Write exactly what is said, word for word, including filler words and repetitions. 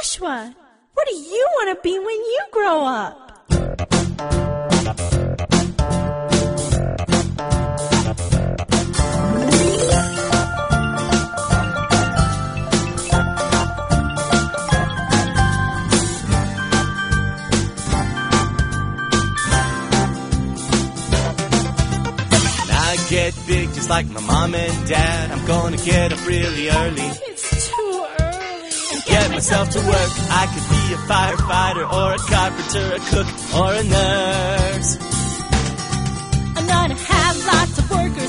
Joshua, what do you want to be when you grow up? Get big just like my mom and dad. I'm gonna get up really early. It's too early. And get myself to work. I could be a firefighter or a carpenter, a cook or a nurse. I'm gonna have lots of workers